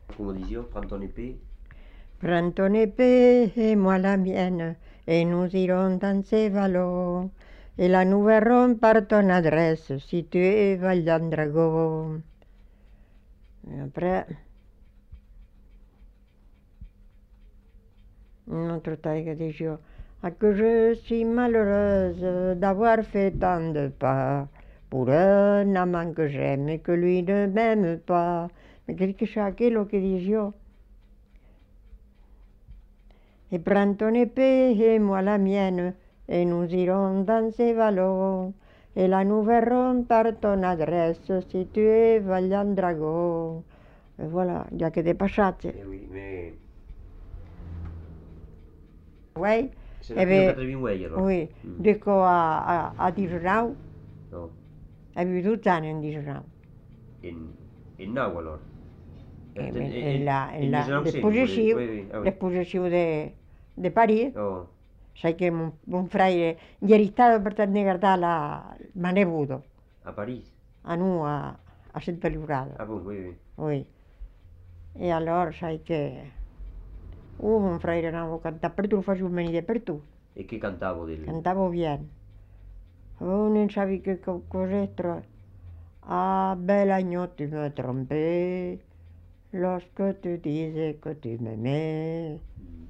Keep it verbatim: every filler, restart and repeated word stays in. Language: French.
Come dicevo, prends ton épée. Prends ton épée et moi la mienne, et nous irons dans ces vallons, et là nous verrons par ton adresse si tu es vaillant dragon. Et après, une autre taille que dit ah, que je suis malheureuse d'avoir fait tant de pas pour un amant que j'aime et que lui ne m'aime pas. Mais qu'est-ce que c'est aquello que dis yo? Et prends ton épée et moi la mienne, et nous irons dans ces vallons, et là nous verrons par ton adresse si tu es vaillant dragon. Et voilà, già che te passate. Eh oui, mais. Ouais, C'est eh la fino bien, quatre-vingts way alors. oui, Mm. dico a, a, a Dijonau, No. hai vissuto anni a Dijonau. En, en nou alors. Eh, En, en, en, en la, en en la, Dijonau després sempre, eixiu, oui, oui, ah oui. després eixiu de, de París, Oh, sai que mon, mon fraire gli eri stato per tenere guardare la, ma ne avuto, a París. a nu a, a Santa Liurada, Ah bon, oui, oui. oui. E allora sai che, uh, mon fraire andavo a cantare per tu, lo facevo venire per tu, E che cantavo del. cantavo bien. Oh, non sapevi che co- cos'altro. Ah, bel agneau, tu me trompais lorsque tu disais que tu m'aimais.